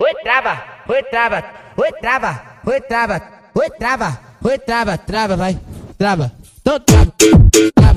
oi trava, oi trava, oi trava, oi trava, oi trava, oi trava, trava, vai, trava. Então trava, trava.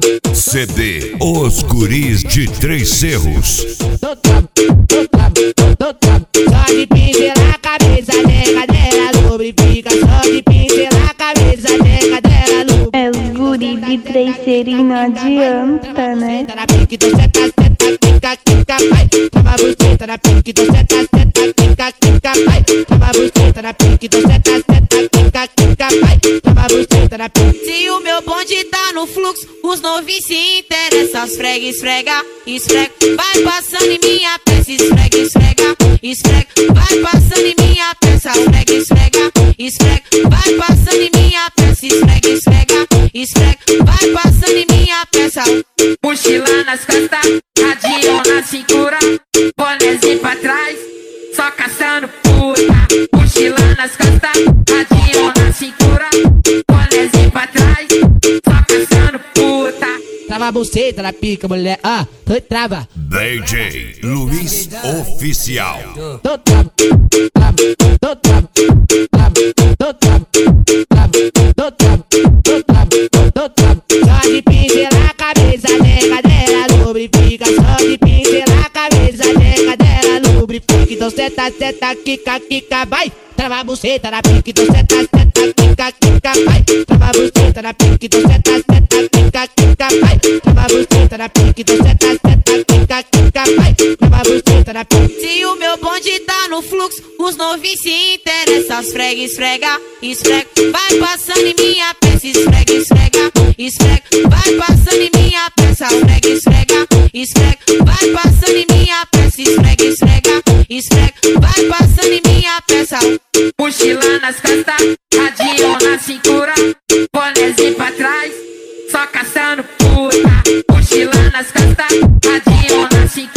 CD Os Guris de Três Cerros. Então trava, então trava, então trava. Só de pincelar a cabeça, nega dela lubrifica. Só de pincelar a cabeça, nega dela lubrifica. É os guri de três serinhos, não adianta, né? Tá na pique, então senta, senta, quica, quica, vai. Toma a buceta na pique, então senta, senta, quica, quica, vai. Toma a buceta na pique, então senta, senta, quica, quica, vai. Toma a buceta na pique. Se o meu bonde tá no fluxo, os novinhos se interessam. Esfrega, esfrega, esfrega. Vai passando em minha peça, esfrega, esfrega, esfrega. Vai passando em minha peça, esfrega, esfrega, esfrega. Vai passando em minha peça, esfrega, esfrega, esfrega. Vai passando em minha peça. Mochila nas costas, radinho na cintura, bonézinho pra trás, só caçando puta. Mochila nas costas, radinho na cintura, bonézinho pra trás, só caçando puta. Trava a buceta na pica, mulher, ah, oi trava. DJ Luiz Oficial. Então trava, trava, então trava, trava, então trava, trava, então trava, então trava, então trava. Só de pincelar a cabeça, nega dela lubrifica. Só de pincelar a cabeça, nega dela lubrifica. Então senta, senta, quica, quica, vai. Trava a buceta na pique, então senta, senta, quica, quica, vai. Trava a buceta na pique, então senta, senta, quica, quica, vai. Trava a buceta na pique, então senta, senta, quica, quica, vai. Trava a buceta na pique. Se o meu bonde tá no fluxo, os novinhos se interessam. Esfrega, esfrega, esfrega. Vai passando em minha peça, esfrega, esfrega, esfrega. Vai passando em minha peça, esfrega, esfrega, esfrega. Vai passando em minha peça, esfrega, esfrega, esfrega. Vai passando em minha peça. Mochila nas costas, radinho na cintura, bonézinho pra trás, só caçando puta. Mochila nas costas, radinho na cintura.